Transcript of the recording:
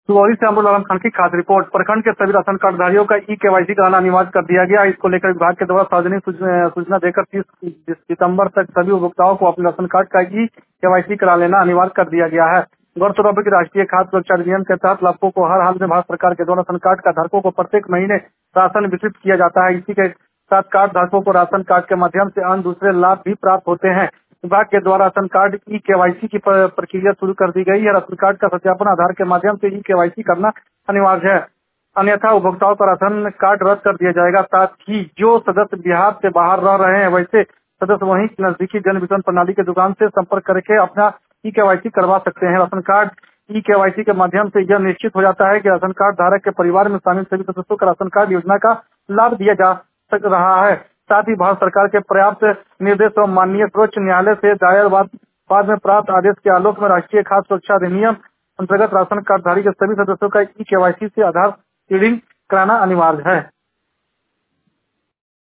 सुगौली से अमरुल आलम खान की खास रिपोर्ट। प्रखंड के सभी राशन कार्डधारियों का ई-केवाईसी कराना अनिवार्य कर दिया गया। इसको लेकर विभाग के द्वारा सार्वजनिक सूचना देकर 30 सितंबर तक सभी उपभोक्ताओं को अपने राशन कार्ड का ई-केवाईसी करा लेना अनिवार्य कर दिया गया है। गौरतलब है कि राष्ट्रीय खाद्य सुरक्षा अधिनियम के तहत लाभुकों को हर हाल में भारत सरकार के द्वारा राशन कार्ड का धारकों को प्रत्येक महीने राशन वितरित किया जाता है। इसी के साथ कार्ड धारकों को राशन कार्ड के माध्यम से अन्य दूसरे लाभ भी प्राप्त होते हैं। विभाग के द्वारा राशन कार्ड ई-केवाईसी की प्रक्रिया शुरू कर दी गई है। राशन कार्ड का सत्यापन आधार के माध्यम से ई-केवाईसी करना अनिवार्य है, अन्यथा उपभोक्ताओं का राशन कार्ड रद्द कर दिया जाएगा। साथ ही जो सदस्य बिहार से बाहर रह रहे हैं वैसे सदस्य वहीं नजदीकी जन वितरण प्रणाली की दुकान से संपर्क करके अपना ई-केवाईसी करवा सकते हैं। राशन कार्ड ई-केवाईसी के माध्यम से यह निश्चित हो जाता है कि राशन कार्ड धारक के परिवार में शामिल सभी सदस्यों का राशन कार्ड योजना का लाभ दिया जा सक रहा है। साथ ही भारत सरकार के पर्याप्त निर्देश और माननीय सर्वोच्च न्यायालय से दायर बाद में प्राप्त आदेश के आलोक में राष्ट्रीय खाद्य सुरक्षा अधिनियम अंतर्गत राशन कार्डधारी के सभी सदस्यों का ई-केवाईसी से आधार सीडिंग कराना अनिवार्य है।